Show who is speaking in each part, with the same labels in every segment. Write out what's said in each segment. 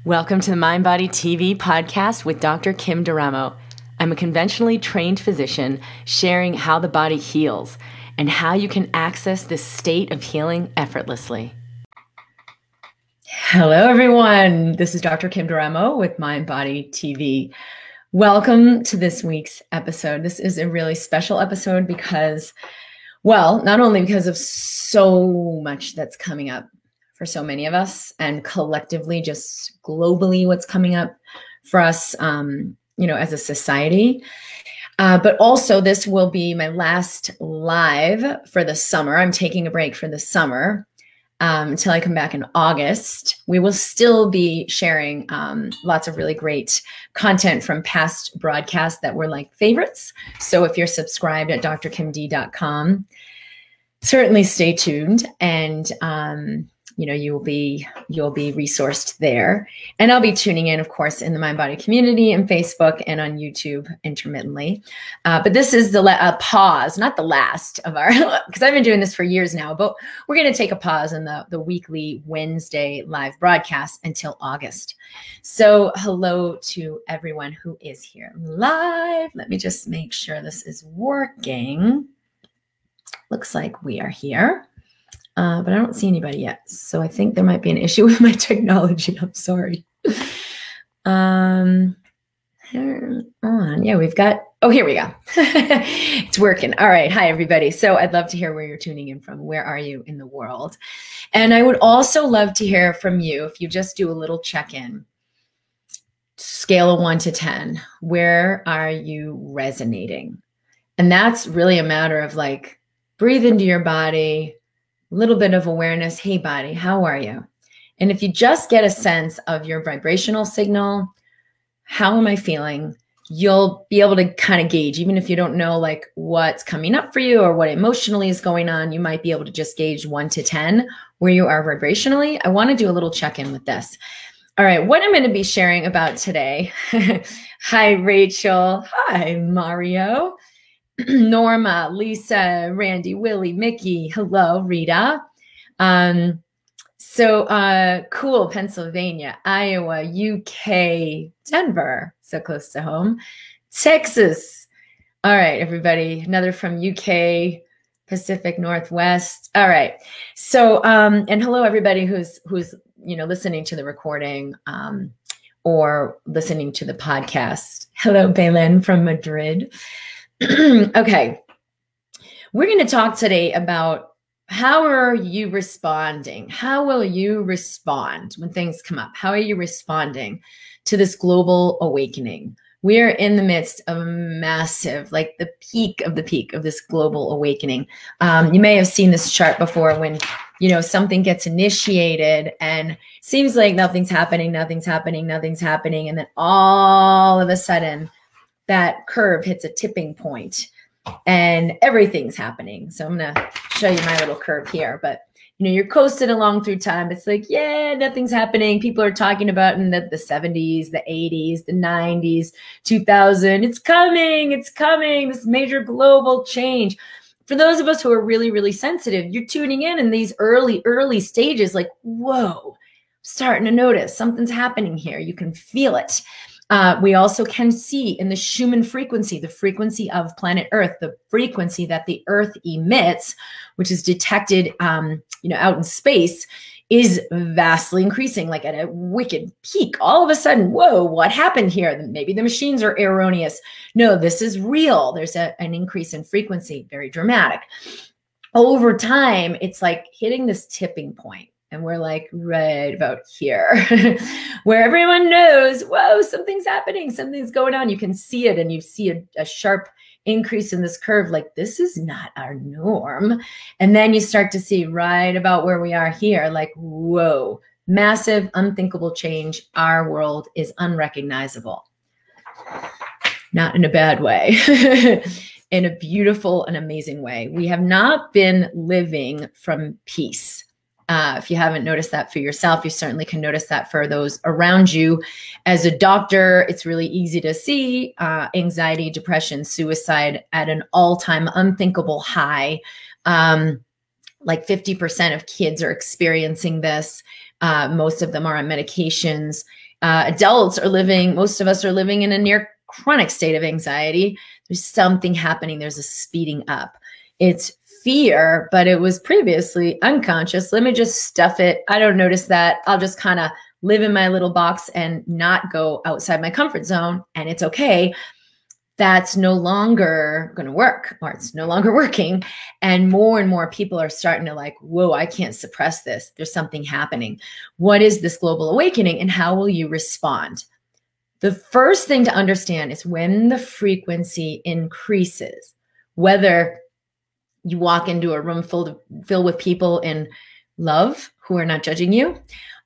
Speaker 1: Welcome to the Mind Body TV podcast with Dr. Kim D'Eramo. I'm a conventionally trained physician sharing how the body heals and how you can access this state of healing effortlessly. Hello, everyone. This is Dr. Kim D'Eramo with Mind Body TV. Welcome to this week's episode. This is a really special episode because, well, not only because of so much that's coming up for so many of us and collectively, just globally, what's coming up for us, as a society. But also this will be my last live for the summer. I'm taking a break for the summer until I come back in August. We will still be sharing lots of really great content from past broadcasts that were like favorites. So if you're subscribed at drkimd.com, certainly stay tuned and you'll be resourced there. And I'll be tuning in, of course, in the Mind Body community and Facebook and on YouTube intermittently. But this is the pause, not the last of our, because I've been doing this for years now, but we're going to take a pause in the weekly Wednesday live broadcast until August. So hello to everyone who is here live. Let me just make sure this is working. Looks like we are here. But I don't see anybody yet. So I think there might be an issue with my technology. I'm sorry. Yeah, we've got, here we go. It's working. All right. Hi, everybody. So I'd love to hear where you're tuning in from. Where are you in the world? And I would also love to hear from you if you just do a little check-in. Scale of 1 to 10. Where are you resonating? And that's really a matter of like, breathe into your body, little bit of awareness. Hey, body, how are you? And if you just get a sense of your vibrational signal, how am I feeling? You'll be able to kind of gauge, even if you don't know like what's coming up for you or what emotionally is going on, you might be able to just gauge 1 to 10 where you are vibrationally. I want to do a little check-in with this. All right, what I'm going to be sharing about today. Hi, Rachel. Hi, Mario. Norma, Lisa, Randy, Willie, Mickey, hello, Rita. Cool, Pennsylvania, Iowa, UK, Denver, so close to home, Texas. All right, everybody, another from UK, Pacific Northwest. All right. So, and hello, everybody who's listening to the recording or listening to the podcast. Hello, Belen from Madrid. Okay, we're going to talk today about how are you responding? How will you respond when things come up? How are you responding to this global awakening? We are in the midst of a massive, like the peak of this global awakening. You may have seen this chart before when, something gets initiated and seems like nothing's happening. And then all of a sudden, that curve hits a tipping point and everything's happening. So I'm going to show you my little curve here, but you're coasting along through time. It's like, yeah, nothing's happening. People are talking about in the 70s, the 80s, the 90s, 2000. It's coming. This major global change. For those of us who are really, really sensitive, you're tuning in these early stages, like, whoa, starting to notice something's happening here. You can feel it. We also can see in the Schumann frequency, the frequency of planet Earth, the frequency that the Earth emits, which is detected, out in space, is vastly increasing, like at a wicked peak. All of a sudden, whoa, what happened here? Maybe the machines are erroneous. No, this is real. There's an increase in frequency, very dramatic. Over time, it's like hitting this tipping point. And we're like right about here where everyone knows, whoa, something's happening. Something's going on. You can see it and you see a sharp increase in this curve. Like this is not our norm. And then you start to see right about where we are here. Like, whoa, massive, unthinkable change. Our world is unrecognizable. Not in a bad way. In a beautiful and amazing way. We have not been living from peace. If you haven't noticed that for yourself, you certainly can notice that for those around you. As a doctor, it's really easy to see anxiety, depression, suicide at an all-time unthinkable high. Like 50% of kids are experiencing this. Most of them are on medications. Adults are most of us are living in a near chronic state of anxiety. There's something happening. There's a speeding up. It's fear, but it was previously unconscious. Let me just stuff it. I don't notice that. I'll just kind of live in my little box and not go outside my comfort zone. And it's okay. That's no longer going to work, or it's no longer working. And more people are starting to like, whoa, I can't suppress this. There's something happening. What is this global awakening and how will you respond? The first thing to understand is when the frequency increases, whether you walk into a room filled with people in love who are not judging you,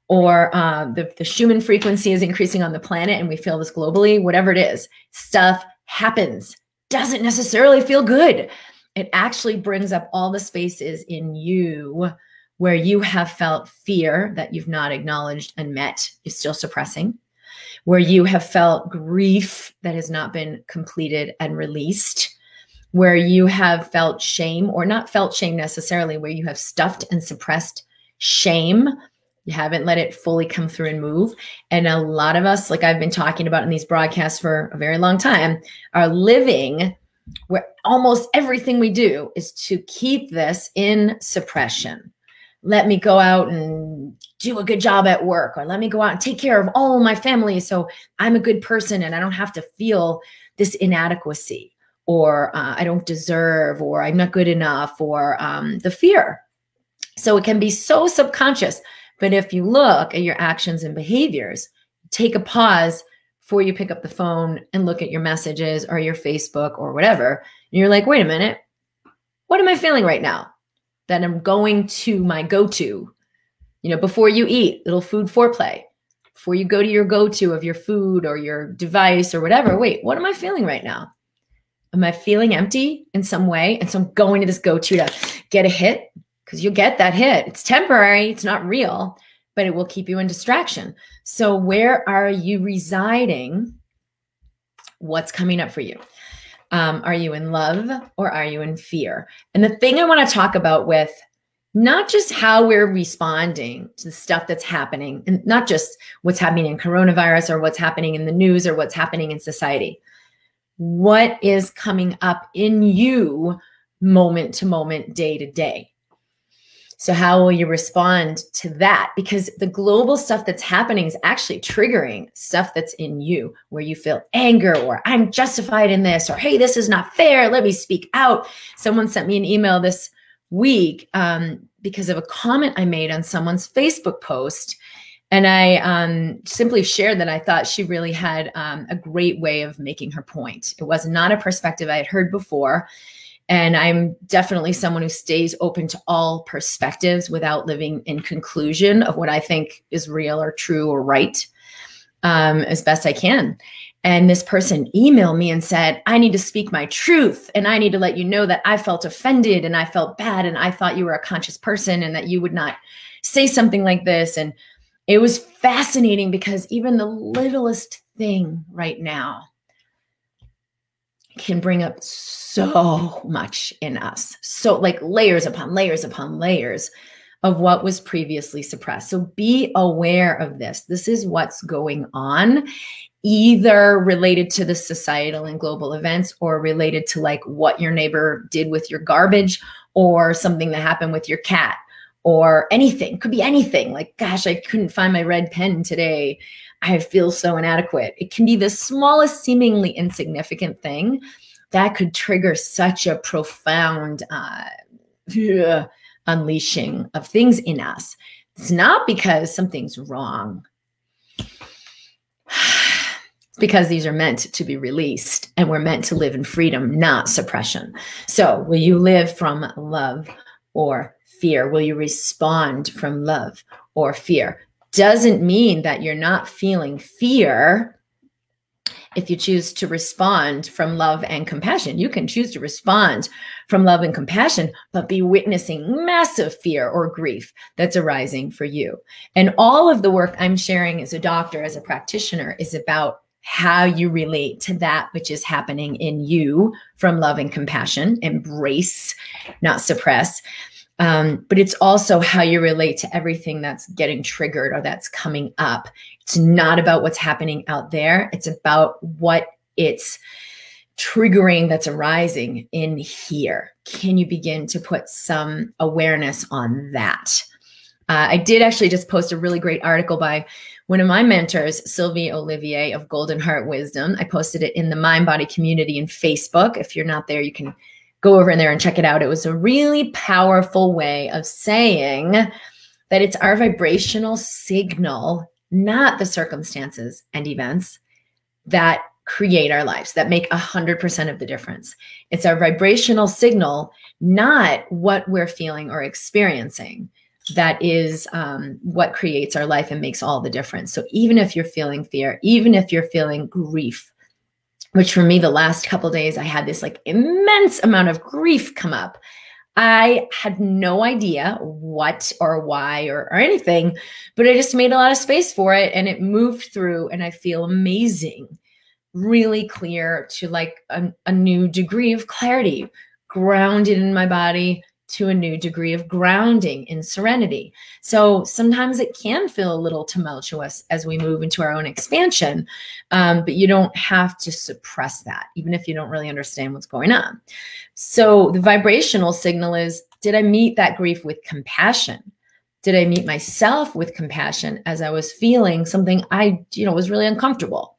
Speaker 1: or the Schumann frequency is increasing on the planet and we feel this globally, whatever it is, stuff happens. Doesn't necessarily feel good. It actually brings up all the spaces in you where you have felt fear that you've not acknowledged and met, you're still suppressing, where you have felt grief that has not been completed and released, where you have felt shame, or not felt shame necessarily, where you have stuffed and suppressed shame. You haven't let it fully come through and move. And a lot of us, like I've been talking about in these broadcasts for a very long time, are living where almost everything we do is to keep this in suppression. Let me go out and do a good job at work, or let me go out and take care of all my family so I'm a good person and I don't have to feel this inadequacy, or I don't deserve, or I'm not good enough, or the fear. So it can be so subconscious. But if you look at your actions and behaviors, take a pause before you pick up the phone and look at your messages or your Facebook or whatever. And you're like, wait a minute, what am I feeling right now? That I'm going to my go-to, before you eat, little food foreplay, before you go to your go-to of your food or your device or whatever. Wait, what am I feeling right now? Am I feeling empty in some way? And so I'm going to this go-to to get a hit. Because you'll get that hit. It's temporary. It's not real, but it will keep you in distraction. So where are you residing? What's coming up for you? Are you in love or are you in fear? And the thing I want to talk about with not just how we're responding to the stuff that's happening, and not just what's happening in coronavirus or what's happening in the news or what's happening in society. What is coming up in you moment to moment, day to day? So how will you respond to that? Because the global stuff that's happening is actually triggering stuff that's in you, where you feel anger, or I'm justified in this, or hey, this is not fair. Let me speak out. Someone sent me an email this week because of a comment I made on someone's Facebook post. And I simply shared that I thought she really had a great way of making her point. It was not a perspective I had heard before. And I'm definitely someone who stays open to all perspectives without living in conclusion of what I think is real or true or right, as best I can. And this person emailed me and said, I need to speak my truth. And I need to let you know that I felt offended and I felt bad. And I thought you were a conscious person and that you would not say something like this. And it was fascinating because even the littlest thing right now can bring up so much in us. So like layers upon layers upon layers of what was previously suppressed. So be aware of this. This is what's going on, either related to the societal and global events or related to like what your neighbor did with your garbage or something that happened with your cat or anything. Could be anything. Like, gosh, I couldn't find my red pen today. I feel so inadequate. It can be the smallest, seemingly insignificant thing that could trigger such a profound unleashing of things in us. It's not because something's wrong. It's because these are meant to be released and we're meant to live in freedom, not suppression. So will you live from love or fear? Will you respond from love or fear? Doesn't mean that you're not feeling fear if you choose to respond from love and compassion. You can choose to respond from love and compassion, but be witnessing massive fear or grief that's arising for you. And all of the work I'm sharing as a doctor, as a practitioner, is about how you relate to that which is happening in you from love and compassion. Embrace, not suppress. But it's also how you relate to everything that's getting triggered or that's coming up. It's not about what's happening out there. It's about what it's triggering that's arising in here. Can you begin to put some awareness on that? I did actually just post a really great article by one of my mentors, Sylvie Olivier of Golden Heart Wisdom. I posted it in the Mind Body community in Facebook. If you're not there, you can go over in there and check it out. It was a really powerful way of saying that it's our vibrational signal, not the circumstances and events that create our lives, that make 100% of the difference. It's our vibrational signal, not what we're feeling or experiencing, that is what creates our life and makes all the difference. So even if you're feeling fear, even if you're feeling grief, which for me, the last couple of days, I had this like immense amount of grief come up. I had no idea what or why or anything, but I just made a lot of space for it and it moved through and I feel amazing, really clear to like a new degree of clarity, grounded in my body, to a new degree of grounding in serenity. So sometimes it can feel a little tumultuous as we move into our own expansion, but you don't have to suppress that, even if you don't really understand what's going on. So the vibrational signal is, did I meet that grief with compassion? Did I meet myself with compassion as I was feeling something I, was really uncomfortable?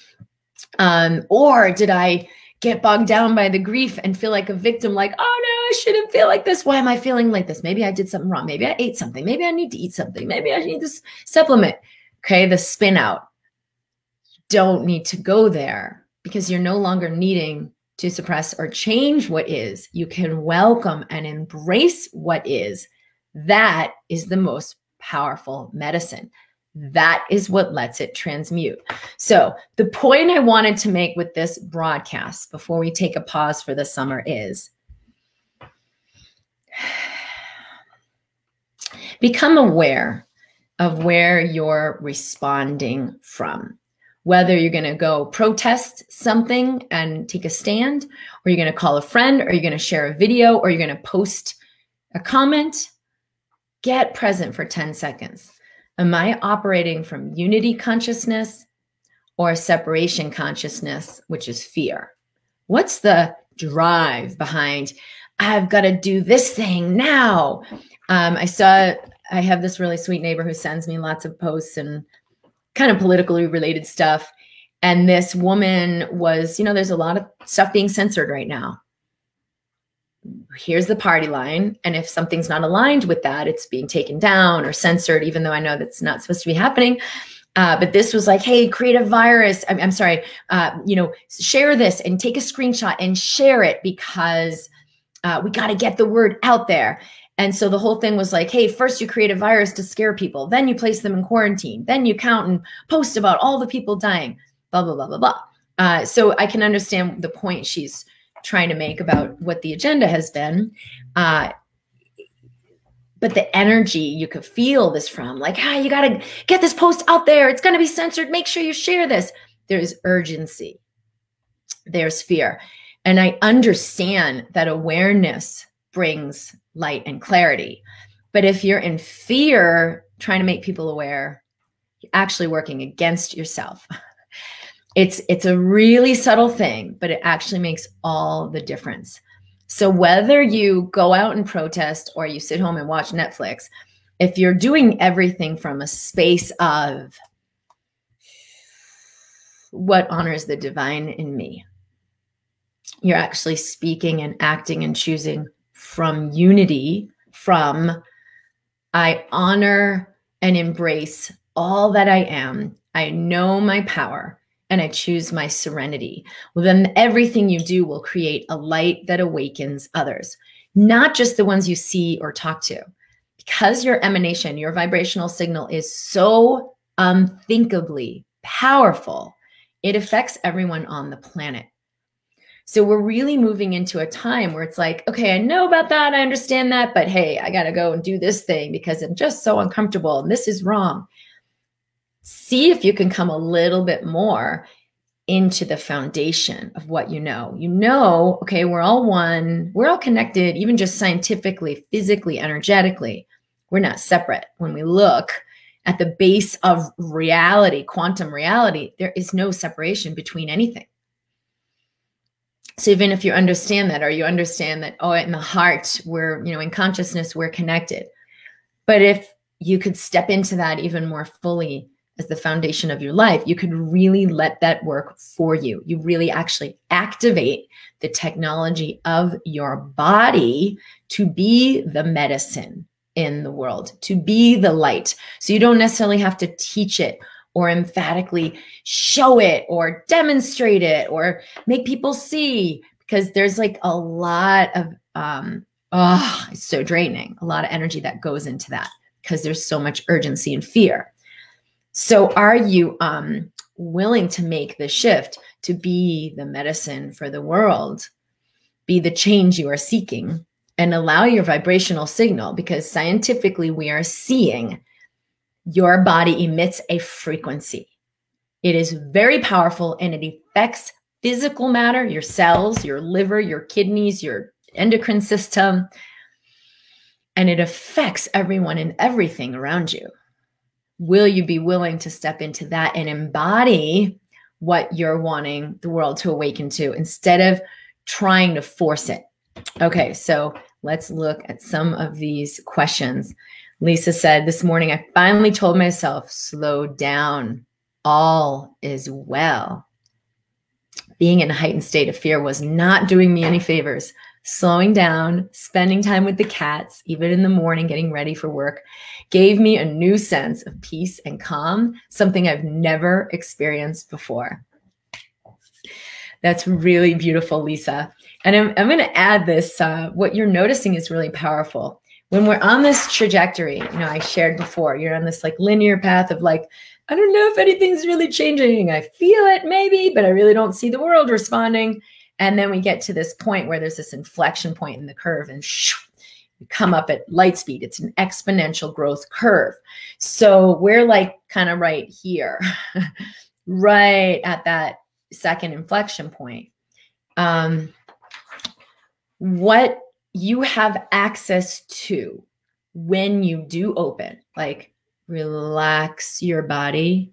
Speaker 1: Or did I get bogged down by the grief and feel like a victim, like, oh no, I shouldn't feel like this. Why am I feeling like this? Maybe I did something wrong. Maybe I ate something. Maybe I need to eat something. Maybe I need this supplement. Okay, the spin out. Don't need to go there because you're no longer needing to suppress or change what is. You can welcome and embrace what is. That is the most powerful medicine. That is what lets it transmute. So the point I wanted to make with this broadcast before we take a pause for the summer is become aware of where you're responding from. Whether you're going to go protest something and take a stand, or you're going to call a friend, or you're going to share a video, or you're going to post a comment, get present for 10 seconds. Am I operating from unity consciousness or separation consciousness, which is fear? What's the drive behind, I've got to do this thing now? I have this really sweet neighbor who sends me lots of posts and kind of politically related stuff. And this woman was, there's a lot of stuff being censored right now. Here's the party line. And if something's not aligned with that, it's being taken down or censored, even though I know that's not supposed to be happening. But this was like, hey, create a virus. I'm sorry, share this and take a screenshot and share it because we got to get the word out there. And so the whole thing was like, hey, first you create a virus to scare people. Then you place them in quarantine. Then you count and post about all the people dying, blah, blah, blah, blah, blah. So I can understand the point she's trying to make about what the agenda has been. But the energy you could feel this from, like, you got to get this post out there. It's going to be censored. Make sure you share this. There's urgency. There's fear. And I understand that awareness brings light and clarity. But if you're in fear, trying to make people aware, you're actually working against yourself. It's a really subtle thing, but it actually makes all the difference. So whether you go out and protest or you sit home and watch Netflix, if you're doing everything from a space of what honors the divine in me, you're actually speaking and acting and choosing from unity, from I honor and embrace all that I am. I know my power. And I choose my serenity. Well, then everything you do will create a light that awakens others, not just the ones you see or talk to. Because your emanation, your vibrational signal is so unthinkably powerful, it affects everyone on the planet. So we're really moving into a time where it's like, okay, I know about that. I understand that. But hey, I got to go and do this thing because I'm just so uncomfortable and this is wrong. See if you can come a little bit more into the foundation of what you know. You know, okay, we're all one, we're all connected, even just scientifically, physically, energetically. We're not separate. When we look at the base of reality, quantum reality, there is no separation between anything. So even if you understand that, or you understand that, oh, in the heart, we're, in consciousness, we're connected. But if you could step into that even more fully as the foundation of your life, you could really let that work for you. You really actually activate the technology of your body to be the medicine in the world, to be the light. So you don't necessarily have to teach it or emphatically show it or demonstrate it or make people see, because there's like a lot of, it's so draining, a lot of energy that goes into that because there's so much urgency and fear. So are you willing to make the shift to be the medicine for the world, be the change you are seeking, and allow your vibrational signal? Because scientifically, we are seeing your body emits a frequency. It is very powerful, and it affects physical matter, your cells, your liver, your kidneys, your endocrine system, and it affects everyone and everything around you. Will you be willing to step into that and embody what you're wanting the world to awaken to instead of trying to force it? Okay, so let's look at some of these questions. Lisa said, this morning, I finally told myself, slow down. All is well. Being in a heightened state of fear was not doing me any favors. Slowing down, spending time with the cats, even in the morning, getting ready for work, gave me a new sense of peace and calm, something I've never experienced before. That's really beautiful, Lisa. And I'm going to add this. What you're noticing is really powerful. When we're on this trajectory, I shared before, you're on this like linear path of like, I don't know if anything's really changing. I feel it maybe, but I really don't see the world responding. And then we get to this point where there's this inflection point in the curve and we come up at light speed. It's an exponential growth curve. So we're like kind of right here, right at that second inflection point. What you have access to when you do open, like relax your body,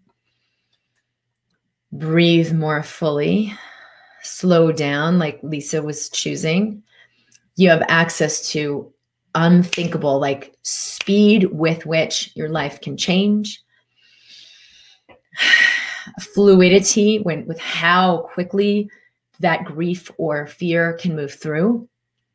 Speaker 1: breathe more fully, slow down like Lisa was choosing. You have access to unthinkable, like speed with which your life can change, fluidity with how quickly that grief or fear can move through,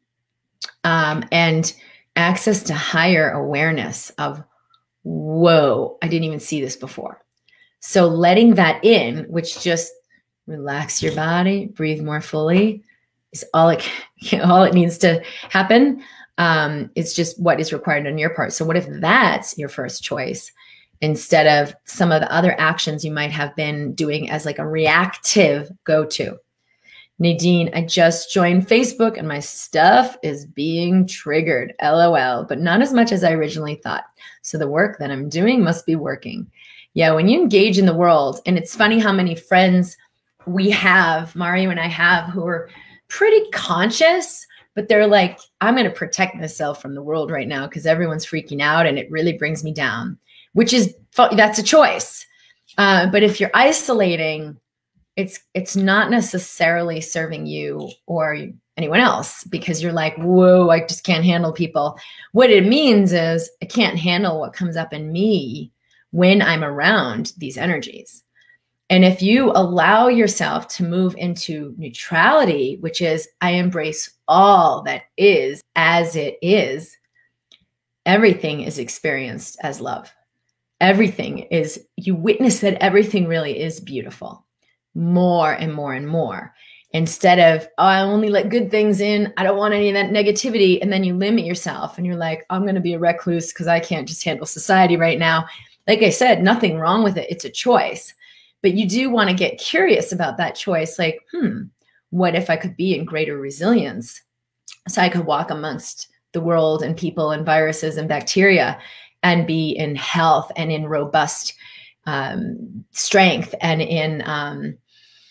Speaker 1: and access to higher awareness of, whoa, I didn't even see this before. So letting that in, which just relax your body, breathe more fully, is all it needs to happen. It's just what is required on your part. So what if that's your first choice instead of some of the other actions you might have been doing as like a reactive go-to? Nadine, I just joined Facebook and my stuff is being triggered. LOL, but not as much as I originally thought. So the work that I'm doing must be working. Yeah, when you engage in the world, and it's funny how many friends we have, Mario and I have, who are pretty conscious, but they're like, I'm going to protect myself from the world right now because everyone's freaking out and it really brings me down, that's a choice. But if you're isolating, it's not necessarily serving you or anyone else because you're like, whoa, I just can't handle people. What it means is I can't handle what comes up in me when I'm around these energies. And if you allow yourself to move into neutrality, which is I embrace all that is as it is, everything is experienced as love. Everything is, you witness that everything really is beautiful. More and more and more, instead of, oh, I only let good things in, I don't want any of that negativity, and then you limit yourself and you're like, I'm going to be a recluse because I can't just handle society right now. Like I said, nothing wrong with it. It's a choice, but you do want to get curious about that choice. Like, what if I could be in greater resilience so I could walk amongst the world and people and viruses and bacteria and be in health and in robust strength and in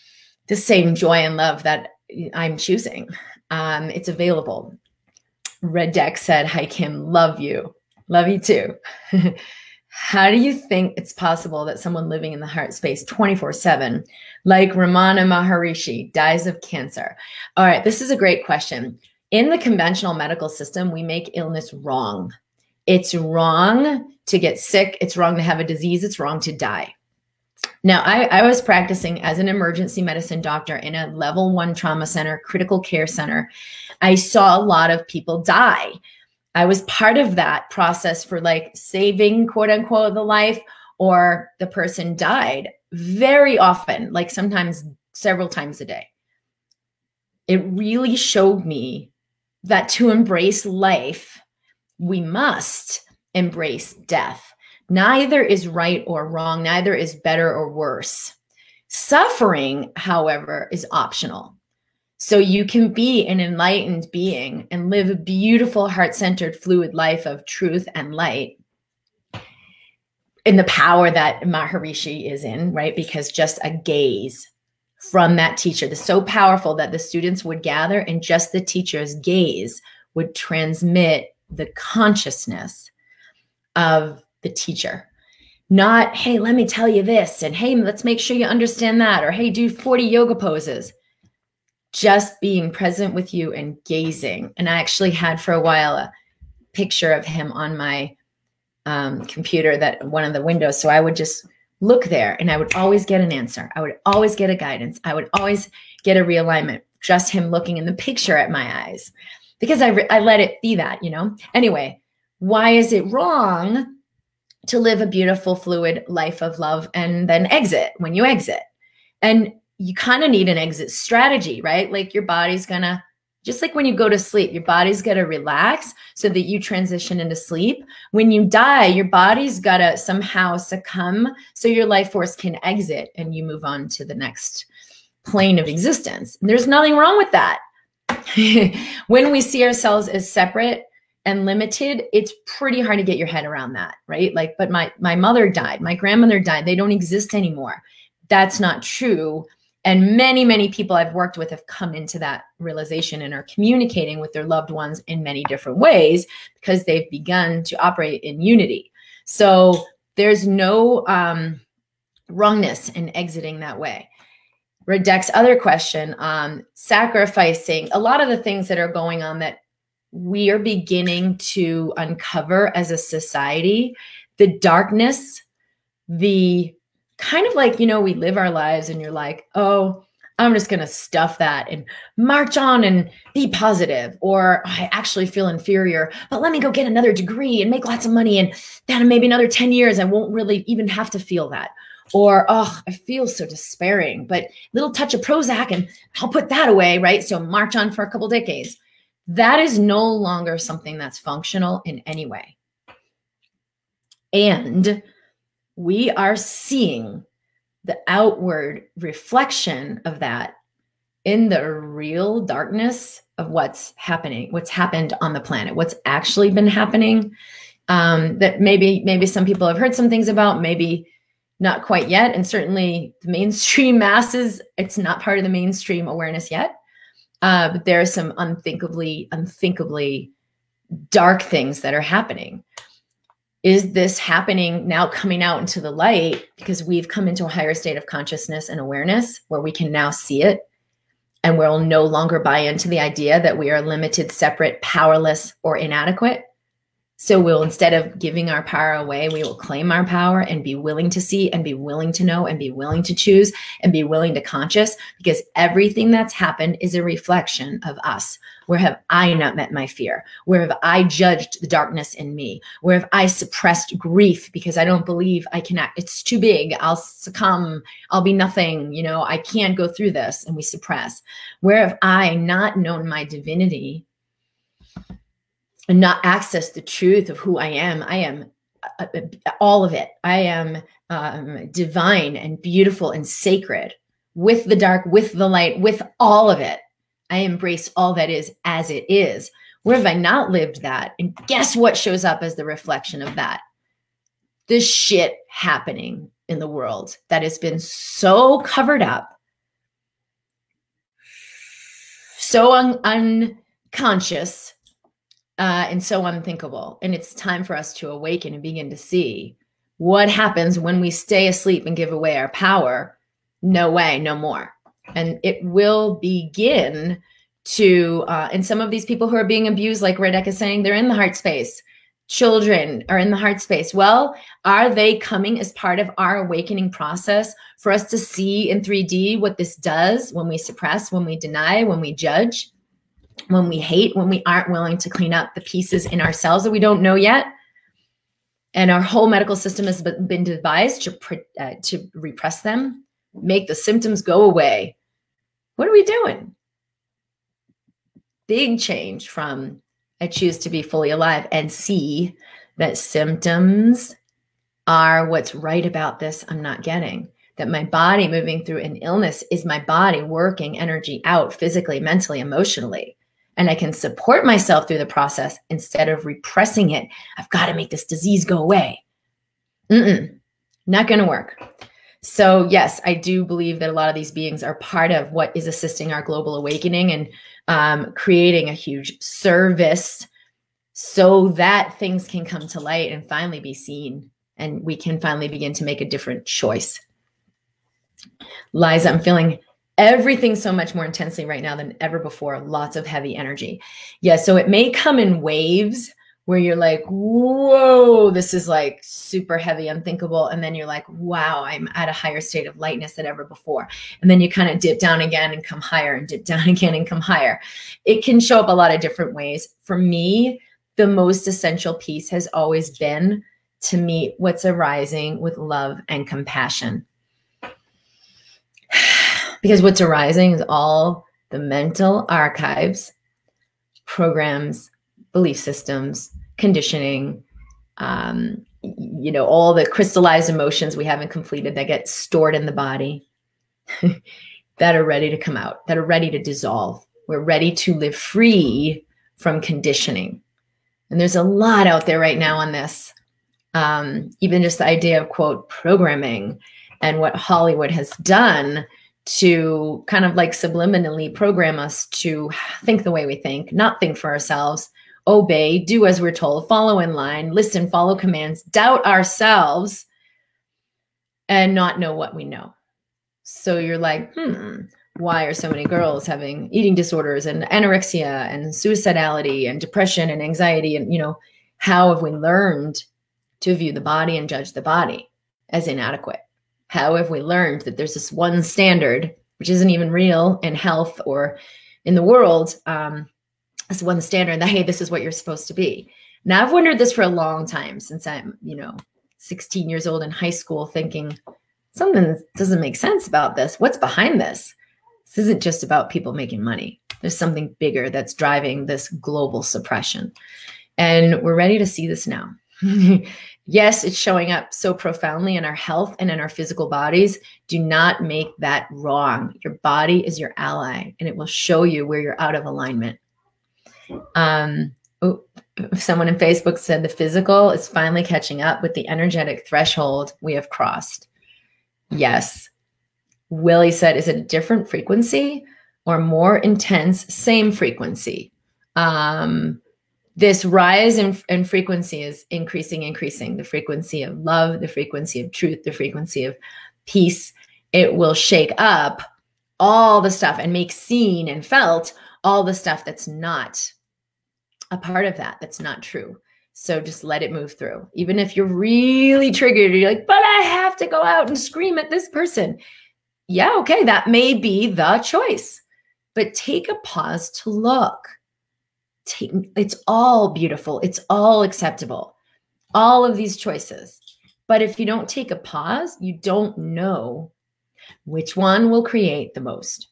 Speaker 1: the same joy and love that I'm choosing. It's available. Red Deck said, hi, Kim, love you. Love you too. How do you think it's possible that someone living in the heart space 24/7, like Ramana Maharishi, dies of cancer? All right, this is a great question. In the conventional medical system, we make illness wrong. It's wrong to get sick. It's wrong to have a disease. It's wrong to die. Now, I was practicing as an emergency medicine doctor in a level 1 trauma center, critical care center. I saw a lot of people die. I was part of that process for like saving, quote unquote, the life, or the person died very often, like sometimes several times a day. It really showed me that to embrace life, we must embrace death. Neither is right or wrong. Neither is better or worse. Suffering, however, is optional. So you can be an enlightened being and live a beautiful, heart-centered, fluid life of truth and light in the power that Maharishi is in, right? Because just a gaze from that teacher is so powerful that the students would gather and just the teacher's gaze would transmit the consciousness of the teacher. Not, hey, let me tell you this, and hey, let's make sure you understand that, or hey, do 40 yoga poses. Just being present with you and gazing. And I actually had for a while a picture of him on my computer, that one of the windows. So I would just look there and I would always get an answer. I would always get a guidance. I would always get a realignment. Just him looking in the picture at my eyes, because I let it be that, you know. Anyway, why is it wrong to live a beautiful, fluid life of love and then exit when you exit? And you kind of need an exit strategy, right? Like your body's gonna, just like when you go to sleep, your body's gonna relax so that you transition into sleep. When you die, your body's gotta somehow succumb so your life force can exit and you move on to the next plane of existence. And there's nothing wrong with that. When we see ourselves as separate and limited, it's pretty hard to get your head around that, right? Like, but my mother died, my grandmother died, they don't exist anymore. That's not true. And many, many people I've worked with have come into that realization and are communicating with their loved ones in many different ways because they've begun to operate in unity. So there's no wrongness in exiting that way. Redek's other question, sacrificing, a lot of the things that are going on that we are beginning to uncover as a society, the darkness, the kind of like, you know, we live our lives and you're like, oh, I'm just going to stuff that and march on and be positive. Or I actually feel inferior, but let me go get another degree and make lots of money. And then maybe another 10 years, I won't really even have to feel that. Or, oh, I feel so despairing, but little touch of Prozac and I'll put that away, right? So march on for a couple decades. That is no longer something that's functional in any way. And we are seeing the outward reflection of that in the real darkness of what's happening, what's happened on the planet, what's actually been happening, that maybe some people have heard some things about, maybe not quite yet. And certainly the mainstream masses, it's not part of the mainstream awareness yet. But there are some unthinkably dark things that are happening. Is this happening now, coming out into the light because we've come into a higher state of consciousness and awareness where we can now see it, and we'll no longer buy into the idea that we are limited, separate, powerless, or inadequate? So we'll, instead of giving our power away, we will claim our power and be willing to see and be willing to know and be willing to choose and be willing to conscious, because everything that's happened is a reflection of us. Where have I not met my fear? Where have I judged the darkness in me? Where have I suppressed grief because I don't believe I can act? It's too big. I'll succumb. I'll be nothing. You know, I can't go through this, and we suppress. Where have I not known my divinity and not access the truth of who I am? I am all of it. I am divine and beautiful and sacred, with the dark, with the light, with all of it. I embrace all that is as it is. Where have I not lived that? And guess what shows up as the reflection of that? This shit happening in the world that has been so covered up so unconscious and so unthinkable. And it's time for us to awaken and begin to see what happens when we stay asleep and give away our power. No way, no more. And it will begin to, and some of these people who are being abused, like Radek is saying, they're in the heart space. Children are in the heart space. Well, are they coming as part of our awakening process for us to see in 3D what this does when we suppress, when we deny, when we judge, when we hate, when we aren't willing to clean up the pieces in ourselves that we don't know yet? And our whole medical system has been devised to repress them, make the symptoms go away. What are we doing? Big change from I choose to be fully alive and see that symptoms are what's right about this I'm not getting. That my body moving through an illness is my body working energy out physically, mentally, emotionally. And I can support myself through the process instead of repressing it. I've got to make this disease go away. Not going to work. So yes, I do believe that a lot of these beings are part of what is assisting our global awakening and creating a huge service so that things can come to light and finally be seen, and we can finally begin to make a different choice. Liza, I'm feeling everything so much more intensely right now than ever before. Lots of heavy energy. Yeah, so it may come in waves where you're like, whoa, this is like super heavy, unthinkable. And then you're like, wow, I'm at a higher state of lightness than ever before. And then you kind of dip down again and come higher and dip down again and come higher. It can show up a lot of different ways. For me, the most essential piece has always been to meet what's arising with love and compassion. Because what's arising is all the mental archives, programs, belief systems, conditioning, all the crystallized emotions we haven't completed that get stored in the body that are ready to come out, that are ready to dissolve. We're ready to live free from conditioning. And there's a lot out there right now on this. Even just the idea of, quote, programming and what Hollywood has done to kind of like subliminally program us to think the way we think, not think for ourselves, obey, do as we're told, follow in line, listen, follow commands, doubt ourselves, and not know what we know. So you're like, why are so many girls having eating disorders and anorexia and suicidality and depression and anxiety? And, how have we learned to view the body and judge the body as inadequate? How have we learned that there's this one standard, which isn't even real in health or in the world, this one standard that, hey, this is what you're supposed to be. Now, I've wondered this for a long time since I'm, 16 years old in high school, thinking something doesn't make sense about this. What's behind this? This isn't just about people making money. There's something bigger that's driving this global suppression. And we're ready to see this now. Yes, it's showing up so profoundly in our health and in our physical bodies. Do not make that wrong. Your body is your ally, and it will show you where you're out of alignment. Someone in Facebook said the physical is finally catching up with the energetic threshold we have crossed. Yes. Willie said, is it a different frequency or more intense, same frequency? This rise in frequency is increasing, the frequency of love, the frequency of truth, the frequency of peace. It will shake up all the stuff and make seen and felt all the stuff that's not a part of that, that's not true. So just let it move through. Even if you're really triggered, you're like, but I have to go out and scream at this person. Yeah, okay, that may be the choice, but take a pause to look. It's all beautiful. It's all acceptable. All of these choices. But if you don't take a pause, you don't know which one will create the most.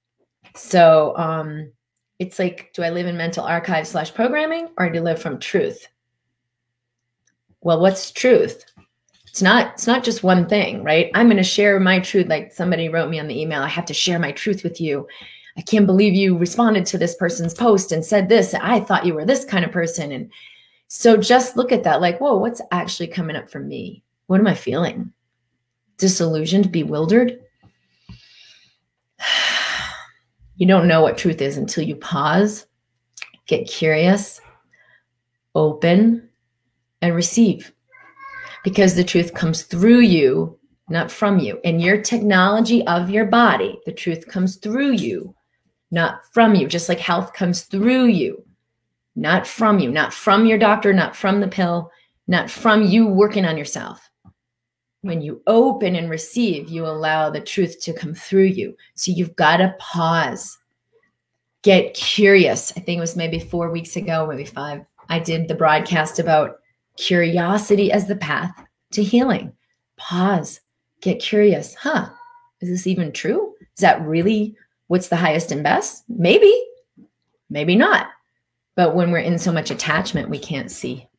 Speaker 1: So it's like, do I live in mental archive / programming, or do I live from truth? Well, what's truth? It's not just one thing, right? I'm going to share my truth. Like somebody wrote me on the email, I have to share my truth with you. I can't believe you responded to this person's post and said this. I thought you were this kind of person. And so just look at that like, whoa, what's actually coming up for me? What am I feeling? Disillusioned, bewildered? You don't know what truth is until you pause, get curious, open, and receive. Because the truth comes through you, not from you. In your technology of your body, the truth comes through you, not from you. Just like health comes through you, not from you, not from your doctor, not from the pill, not from you working on yourself. When you open and receive, you allow the truth to come through you. So you've got to pause, get curious. I think it was maybe 4 weeks ago, maybe 5. I did the broadcast about curiosity as the path to healing. Pause, get curious. Is this even true? Is that really what's the highest and best? Maybe, maybe not. But when we're in so much attachment, we can't see.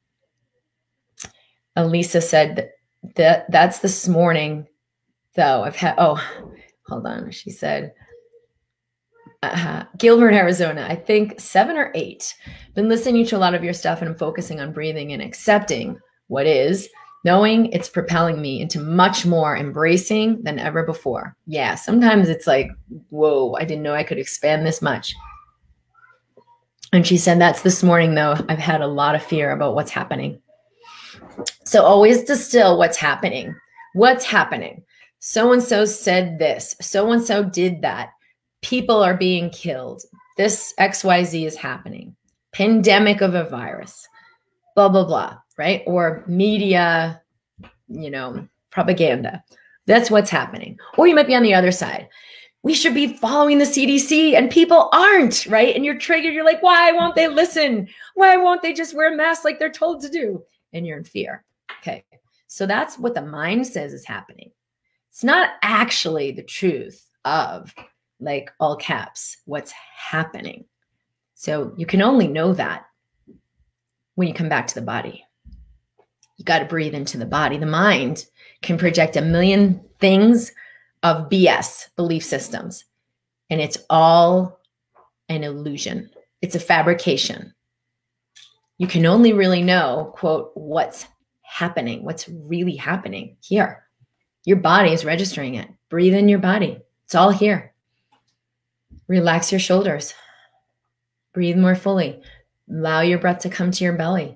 Speaker 1: Elisa said that's this morning, though. Hold on. She said, Gilbert, Arizona, I think 7 or 8. Been listening to a lot of your stuff and I'm focusing on breathing and accepting what is, knowing it's propelling me into much more embracing than ever before. Yeah, sometimes it's like, whoa, I didn't know I could expand this much. And she said, that's this morning, though. I've had a lot of fear about what's happening. So always distill what's happening. What's happening? So-and-so said this. So-and-so did that. People are being killed. This XYZ is happening. Pandemic of a virus. Blah, blah, blah, right? Or media, propaganda. That's what's happening. Or you might be on the other side. We should be following the CDC and people aren't, right? And you're triggered. You're like, why won't they listen? Why won't they just wear a mask like they're told to do? And you're in fear. Okay. So that's what the mind says is happening. It's not actually the truth of, like, all caps, what's happening. So you can only know that when you come back to the body. You got to breathe into the body. The mind can project a million things of BS, belief systems, and it's all an illusion. It's a fabrication. You can only really know, quote, what's happening, what's really happening here. Your body is registering it. Breathe in your body. It's all here. Relax your shoulders. Breathe more fully. Allow your breath to come to your belly.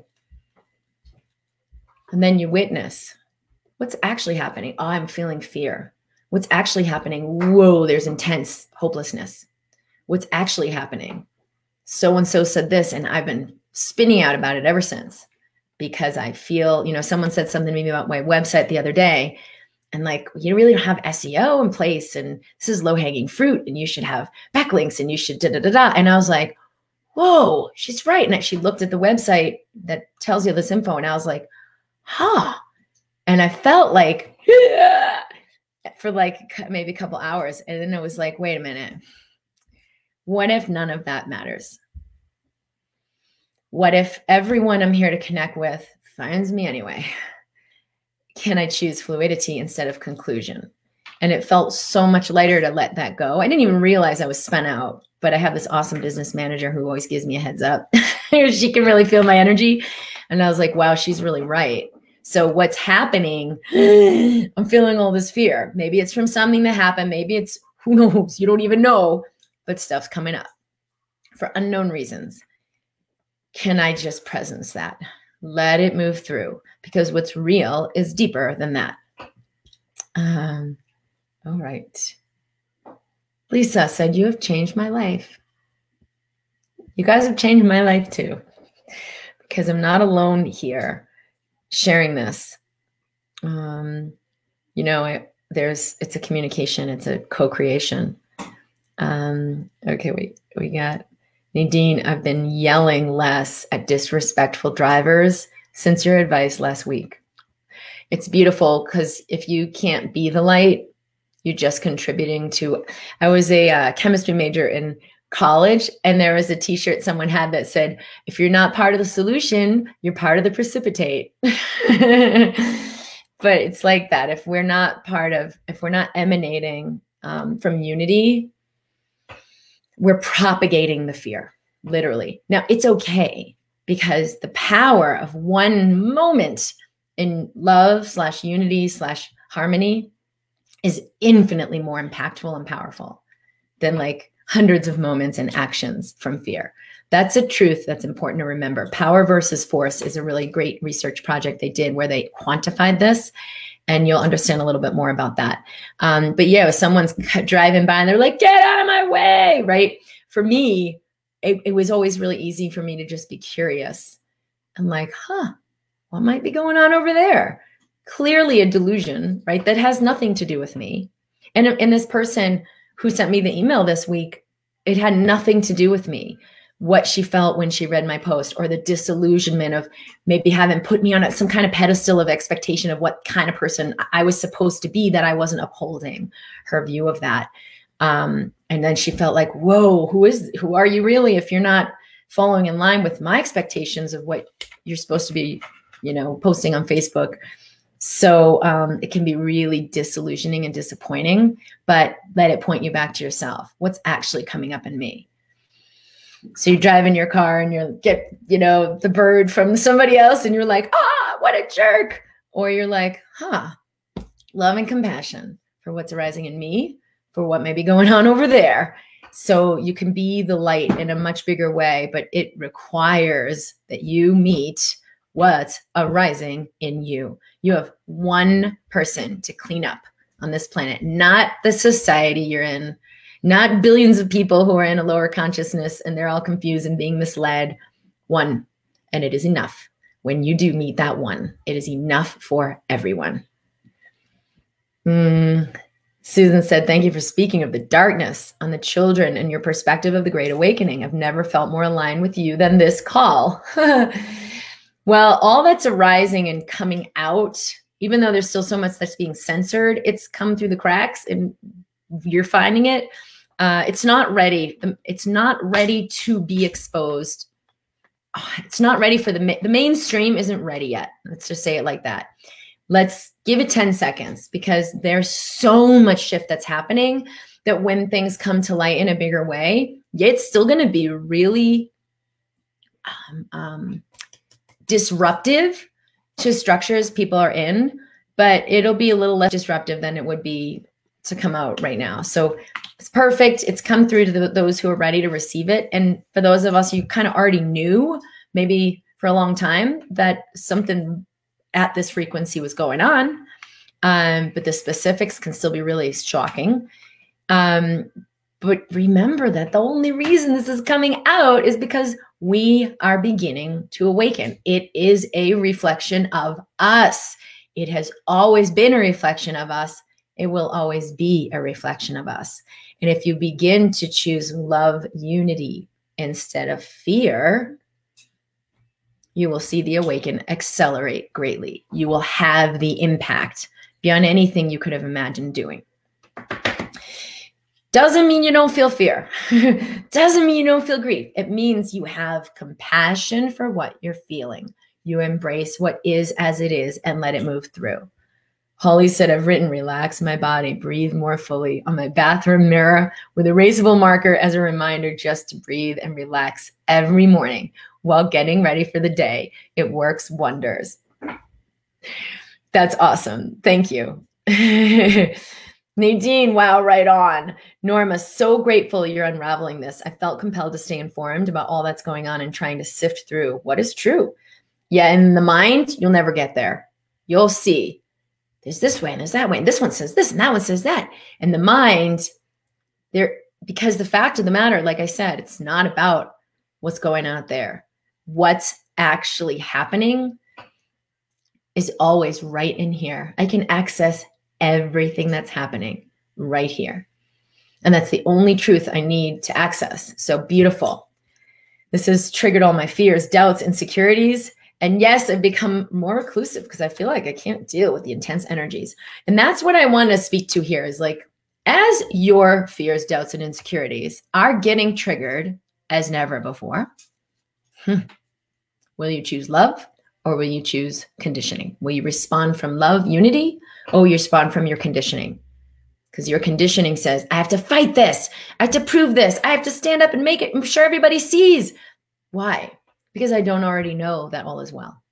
Speaker 1: And then you witness what's actually happening. Oh, I'm feeling fear. What's actually happening? Whoa, there's intense hopelessness. What's actually happening? So-and-so said this, and I've been spinning out about it ever since because I feel, someone said something to me about my website the other day, and like, you really don't have SEO in place, and this is low-hanging fruit, and you should have backlinks, and you should da-da-da-da. And I was like, whoa, she's right. And she looked at the website that tells you this info, and I was like, and I felt like, for like maybe a couple hours. And then it was like, wait a minute. What if none of that matters? What if everyone I'm here to connect with finds me anyway? Can I choose fluidity instead of conclusion? And it felt so much lighter to let that go. I didn't even realize I was spun out, but I have this awesome business manager who always gives me a heads up. She can really feel my energy. And I was like, wow, she's really right. So what's happening? I'm feeling all this fear. Maybe it's from something that happened. Maybe it's, who knows? You don't even know, but stuff's coming up for unknown reasons. Can I just presence that? Let it move through, because what's real is deeper than that. All right. Lisa said, you have changed my life. You guys have changed my life too, because I'm not alone here sharing this. It's a communication, it's a co-creation. Okay, we got Nadine. I've been yelling less at disrespectful drivers since your advice last week. It's beautiful, because if you can't be the light, you're just contributing to. I was a chemistry major in college, and there was a t-shirt someone had that said, if you're not part of the solution, you're part of the precipitate. But it's like that. If we're not emanating from unity, we're propagating the fear, literally. Now, it's okay, because the power of one moment in love / unity / harmony is infinitely more impactful and powerful than like hundreds of moments and actions from fear. That's a truth that's important to remember. Power versus force is a really great research project they did where they quantified this, and you'll understand a little bit more about that. But yeah, if someone's driving by and they're like, get out of my way, right? For me, it was always really easy for me to just be curious and like, what might be going on over there? Clearly a delusion, right? That has nothing to do with me. And this person who sent me the email this week, it had nothing to do with me. What she felt when she read my post, or the disillusionment of maybe having put me on some kind of pedestal of expectation of what kind of person I was supposed to be, that I wasn't upholding her view of that. And then she felt like, whoa, who are you really if you're not following in line with my expectations of what you're supposed to be, posting on Facebook. So it can be really disillusioning and disappointing, but let it point you back to yourself. What's actually coming up in me? So you're driving your car and you get, the bird from somebody else and you're like, what a jerk. Or you're like, love and compassion for what's arising in me, for what may be going on over there. So you can be the light in a much bigger way, but it requires that you meet what's arising in you. You have one person to clean up on this planet, not the society you're in, not billions of people who are in a lower consciousness and they're all confused and being misled. One, and it is enough. When you do meet that one, it is enough for everyone. Susan said, thank you for speaking of the darkness on the children and your perspective of the Great Awakening. I've never felt more aligned with you than this call. Well, all that's arising and coming out, even though there's still so much that's being censored, it's come through the cracks and you're finding it. It's not ready. It's not ready to be exposed. It's not ready for the mainstream isn't ready yet. Let's just say it like that. Let's give it 10 seconds because there's so much shift that's happening that when things come to light in a bigger way, it's still going to be really disruptive to structures people are in, but it'll be a little less disruptive than it would be to come out right now. So it's perfect. It's come through to those who are ready to receive it. And for those of us who kind of already knew, maybe for a long time, that something at this frequency was going on, but the specifics can still be really shocking. But remember that the only reason this is coming out is because we are beginning to awaken. It is a reflection of us. It has always been a reflection of us. It will always be a reflection of us. And if you begin to choose love, unity instead of fear, you will see the awaken accelerate greatly. You will have the impact beyond anything you could have imagined doing. Doesn't mean you don't feel fear. Doesn't mean you don't feel grief. It means you have compassion for what you're feeling. You embrace what is as it is and let it move through. Holly said, I've written, relax my body, breathe more fully on my bathroom mirror with a erasable marker as a reminder just to breathe and relax every morning while getting ready for the day. It works wonders. That's awesome. Thank you. Nadine, wow, right on. Norma, so grateful you're unraveling this. I felt compelled to stay informed about all that's going on and trying to sift through what is true. Yeah, in the mind, you'll never get there. You'll see. There's this way and there's that way. And this one says this and that one says that. And the mind, because the fact of the matter, like I said, it's not about what's going on out there. What's actually happening is always right in here. I can access everything that's happening right here. And that's the only truth I need to access. So beautiful. This has triggered all my fears, doubts, insecurities. And yes, I've become more reclusive because I feel like I can't deal with the intense energies. And that's what I want to speak to here is like, as your fears, doubts, and insecurities are getting triggered as never before, will you choose love or will you choose conditioning? Will you respond from love, unity, or will you respond from your conditioning? Because your conditioning says, I have to fight this. I have to prove this. I have to stand up and make it. I'm sure everybody sees. Why? Because I don't already know that all is well.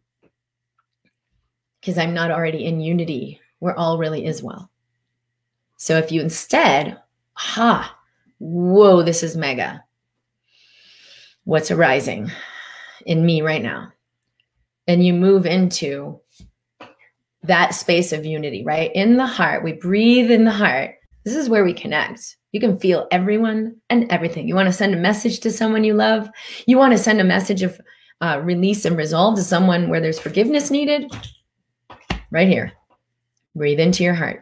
Speaker 1: Because I'm not already in unity where all really is well. So if you instead, whoa, this is mega. What's arising in me right now? And you move into that space of unity, right? In the heart, we breathe in the heart. This is where we connect. You can feel everyone and everything. You want to send a message to someone you love. You want to send a message of release and resolve to someone where there's forgiveness needed. Right here. Breathe into your heart.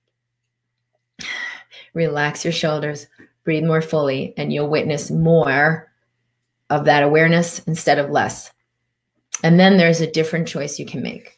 Speaker 1: Relax your shoulders. Breathe more fully, and you'll witness more of that awareness instead of less. And then there's a different choice you can make.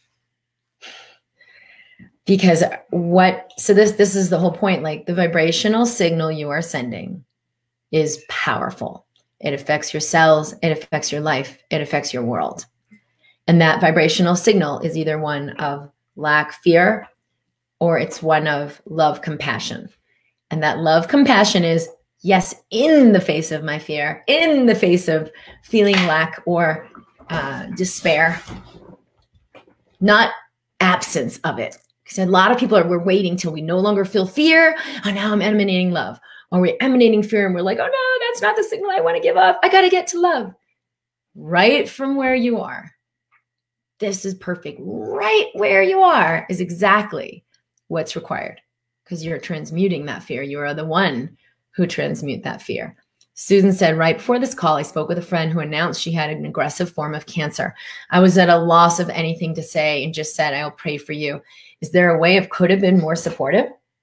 Speaker 1: Because this is the whole point, like the vibrational signal you are sending is powerful. It affects your cells, it affects your life, it affects your world. And that vibrational signal is either one of lack, fear, or it's one of love, compassion. And that love, compassion is, yes, in the face of my fear, in the face of feeling lack or despair, not absence of it. Because a lot of people we're waiting till we no longer feel fear. Oh, now I'm emanating love. Or we're emanating fear and we're like, oh no, that's not the signal I want to give up. I got to get to love. Right from where you are. This is perfect. Right where you are is exactly what's required. Because you're transmuting that fear. You are the one who transmute that fear. Susan said, right before this call, I spoke with a friend who announced she had an aggressive form of cancer. I was at a loss of anything to say and just said, I'll pray for you. Is there a way of could have been more supportive?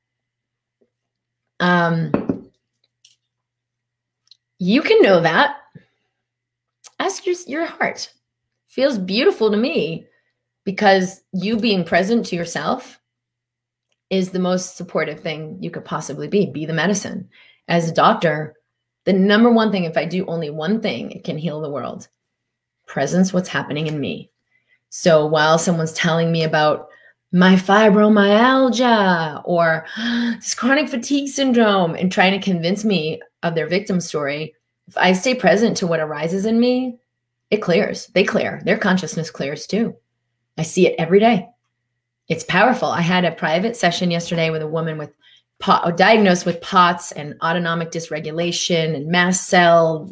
Speaker 1: You can know that. Ask your heart. Feels beautiful to me because you being present to yourself is the most supportive thing you could possibly be. Be the medicine. As a doctor, the number one thing, if I do only one thing, it can heal the world. Presence, what's happening in me. So while someone's telling me about my fibromyalgia or this chronic fatigue syndrome and trying to convince me of their victim story, if I stay present to what arises in me, it clears. They clear. Their consciousness clears too. I see it every day. It's powerful. I had a private session yesterday with a woman with diagnosed with POTS and autonomic dysregulation and mast cell,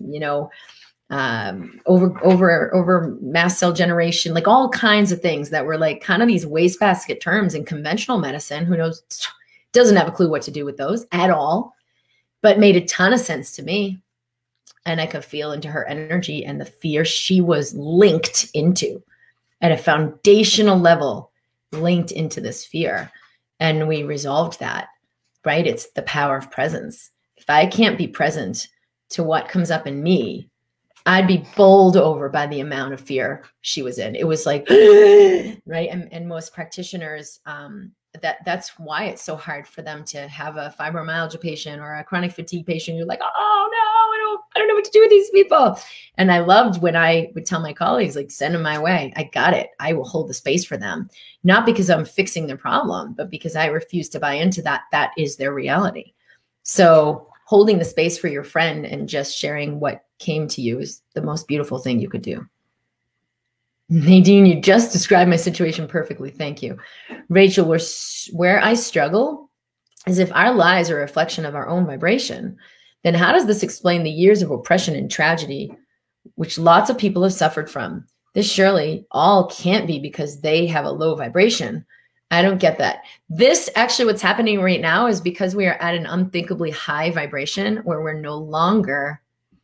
Speaker 1: over mast cell generation, like all kinds of things that were like kind of these wastebasket terms in conventional medicine. Who knows? Doesn't have a clue what to do with those at all, but made a ton of sense to me. And I could feel into her energy and the fear she was linked into at a foundational level, linked into this fear. And we resolved that, right? It's the power of presence. If I can't be present to what comes up in me, I'd be bowled over by the amount of fear she was in. It was like, right? And most practitioners, that's why it's so hard for them to have a fibromyalgia patient or a chronic fatigue patient. You're like, oh no, I don't know what to do with these people. And I loved when I would tell my colleagues, like, send them my way. I got it. I will hold the space for them. Not because I'm fixing their problem, but because I refuse to buy into that. That is their reality. So holding the space for your friend and just sharing what came to you is the most beautiful thing you could do. Nadine, you just described my situation perfectly. Thank you. Rachel, where I struggle is if our lives are a reflection of our own vibration, then how does this explain the years of oppression and tragedy, which lots of people have suffered from? This surely all can't be because they have a low vibration. I don't get that. This actually, what's happening right now is because we are at an unthinkably high vibration where we're no longer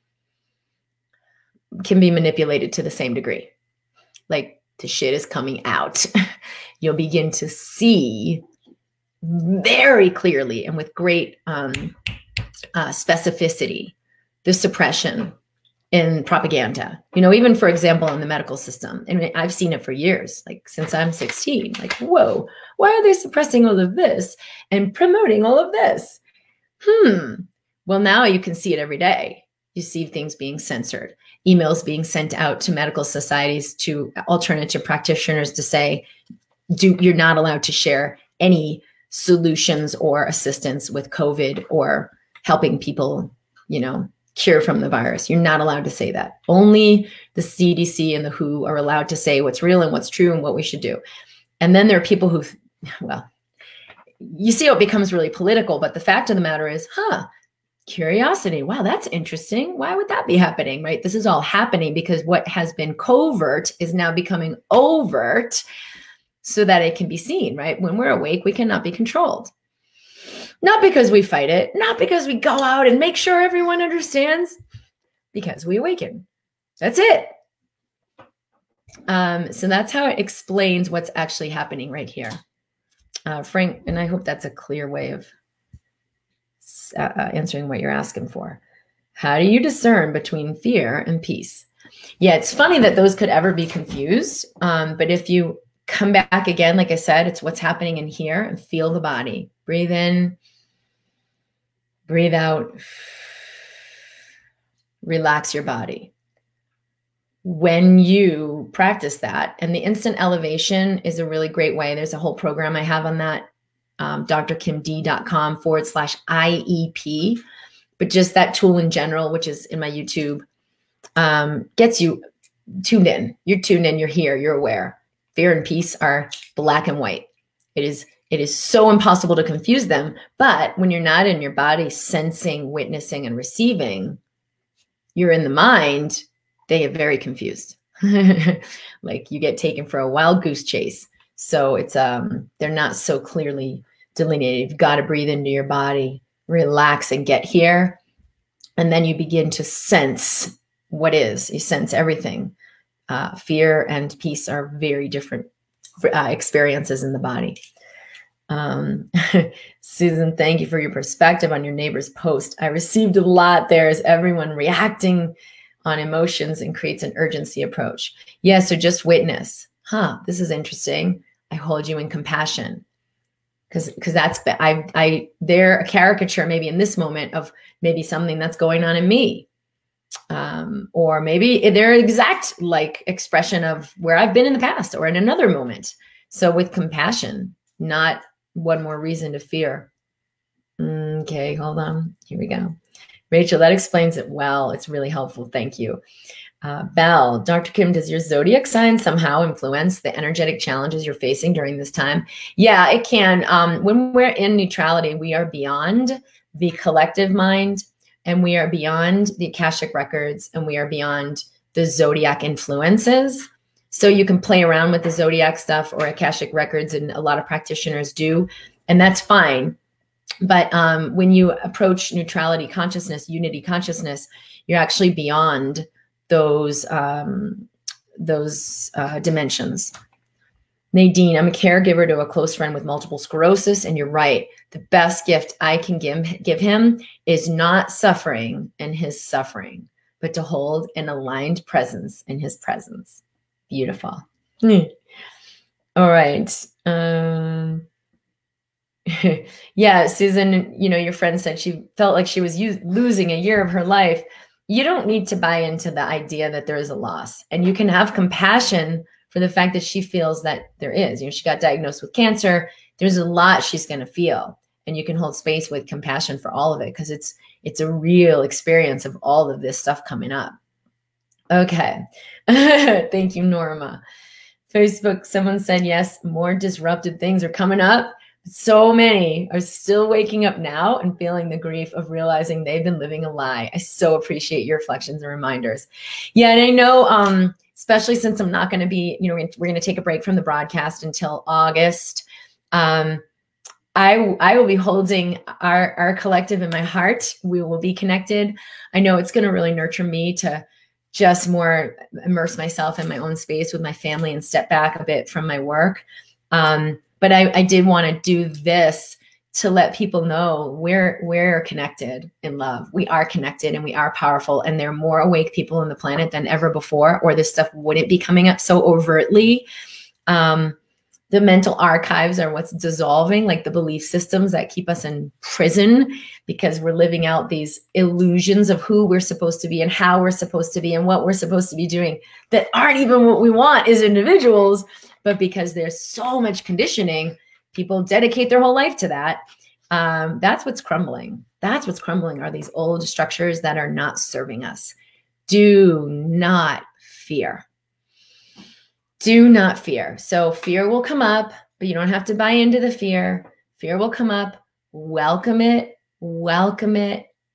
Speaker 1: can be manipulated to the same degree. Like the shit is coming out. You'll begin to see very clearly and with great specificity the suppression in propaganda. Even for example, in the medical system. And I've seen it for years, like since I'm 16. Like, whoa, why are they suppressing all of this and promoting all of this? Well, now you can see it every day. You see things being censored, emails being sent out to medical societies, to alternative practitioners to say, you're not allowed to share any solutions or assistance with COVID or helping people, cure from the virus. You're not allowed to say that. Only the CDC and the WHO are allowed to say what's real and what's true and what we should do. And then there are people who, you see how it becomes really political, but the fact of the matter is, Curiosity. Wow, that's interesting. Why would that be happening, right? This is all happening because what has been covert is now becoming overt so that it can be seen, right? When we're awake, we cannot be controlled. Not because we fight it, not because we go out and make sure everyone understands, because we awaken. That's it. So that's how it explains what's actually happening right here. Frank, and I hope that's a clear way of answering what you're asking for. How do you discern between fear and peace? Yeah, it's funny that those could ever be confused. But if you come back again, like I said, it's what's happening in here, and feel the body. Breathe in, breathe out, relax your body. When you practice that, and the instant elevation is a really great way. There's a whole program I have on that, drkimd.com/IEP. But just that tool in general, which is in my YouTube, gets you tuned in. You're tuned in, you're here, you're aware. Fear and peace are black and white. It is so impossible to confuse them. But when you're not in your body sensing, witnessing, and receiving, you're in the mind, they get very confused. Like you get taken for a wild goose chase. So it's they're not so clearly delineated. You've got to breathe into your body, relax, and get here. And then you begin to sense what is. You sense everything. Fear and peace are very different experiences in the body. Susan, thank you for your perspective on your neighbor's post. I received a lot there. Is everyone reacting on emotions and creates an urgency approach? Yeah, so just witness. This is interesting. I hold you in compassion. Because that's, they're a caricature maybe in this moment of maybe something that's going on in me. Or maybe they're exact like expression of where I've been in the past or in another moment. So with compassion, not one more reason to fear. Okay, hold on. Here we go. Rachel, that explains it well. It's really helpful. Thank you. Belle, Dr. Kim, does your zodiac sign somehow influence the energetic challenges you're facing during this time? Yeah, it can. When we're in neutrality, we are beyond the collective mind, and we are beyond the Akashic records, and we are beyond the zodiac influences. So you can play around with the zodiac stuff or Akashic records, and a lot of practitioners do, and that's fine. But when you approach neutrality consciousness, unity consciousness, you're actually beyond those dimensions. Nadine, I'm a caregiver to a close friend with multiple sclerosis, and you're right. The best gift I can give him is not suffering in his suffering, but to hold an aligned presence in his presence. Beautiful. All right. Yeah, Susan, your friend said she felt like she was losing a year of her life. You don't need to buy into the idea that there is a loss, and you can have compassion for the fact that she feels that there is. She got diagnosed with cancer. There's a lot she's going to feel, and you can hold space with compassion for all of it because it's a real experience of all of this stuff coming up. Okay. Thank you, Norma. Facebook, someone said, yes, more disruptive things are coming up. So many are still waking up now and feeling the grief of realizing they've been living a lie. I so appreciate your reflections and reminders. Yeah, and I know, especially since I'm not going to be, we're going to take a break from the broadcast until August. I will be holding our collective in my heart. We will be connected. I know it's going to really nurture me to just more immerse myself in my own space with my family and step back a bit from my work. But I did want to do this to let people know we're connected in love. We are connected and we are powerful, and there are more awake people on the planet than ever before, or this stuff wouldn't be coming up so overtly. The mental archives are what's dissolving, like the belief systems that keep us in prison because we're living out these illusions of who we're supposed to be and how we're supposed to be and what we're supposed to be doing that aren't even what we want as individuals. But because there's so much conditioning, people dedicate their whole life to that. That's what's crumbling. That's what's crumbling are these old structures that are not serving us. Do not fear. Do not fear. So fear will come up, but you don't have to buy into the fear. Fear will come up. Welcome it. Welcome it.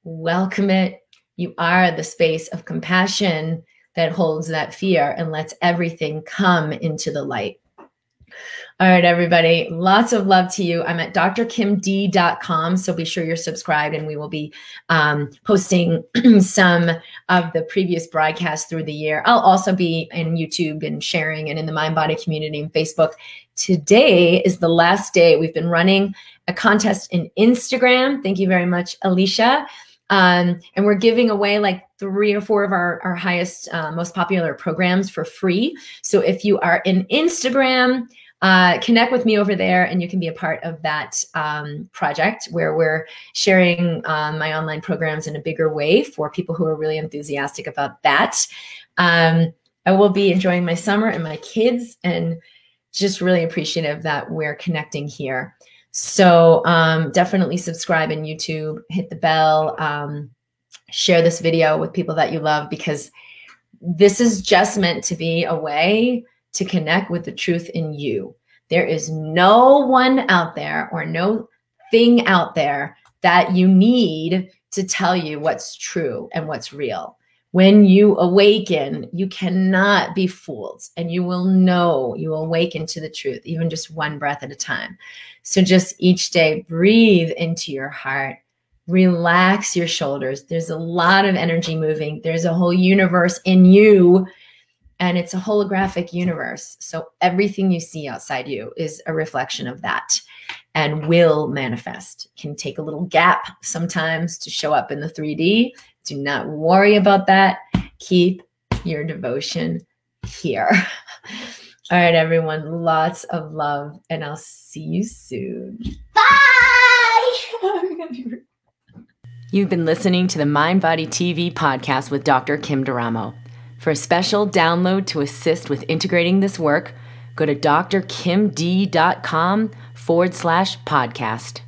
Speaker 1: welcome it. You are the space of compassion that holds that fear and lets everything come into the light. All right, everybody. Lots of love to you. I'm at drkimd.com, so be sure you're subscribed, and we will be posting some of the previous broadcasts through the year. I'll also be in YouTube and sharing, and in the Mind Body community and Facebook. Today is the last day. We've been running a contest in Instagram. Thank you very much, Alicia. And we're giving away like 3 or 4 of our highest, most popular programs for free. So if you are in Instagram, connect with me over there, and you can be a part of that project where we're sharing my online programs in a bigger way for people who are really enthusiastic about that. I will be enjoying my summer and my kids, and just really appreciative that we're connecting here. So definitely subscribe in YouTube, hit the bell, share this video with people that you love, because this is just meant to be a way to connect with the truth in you. There is no one out there or no thing out there that you need to tell you what's true and what's real. When you awaken, you cannot be fooled, and you will know, you awaken to the truth, even just one breath at a time. So just each day, breathe into your heart, relax your shoulders. There's a lot of energy moving. There's a whole universe in you, and it's a holographic universe. So everything you see outside you is a reflection of that and will manifest. Can take a little gap sometimes to show up in the 3D. Do not worry about that. Keep your devotion here. All right, everyone, lots of love, and I'll see you soon.
Speaker 2: Bye!
Speaker 1: You've been listening to the Mind Body TV podcast with Dr. Kim D'Eramo. For a special download to assist with integrating this work, go to drkimd.com/podcast.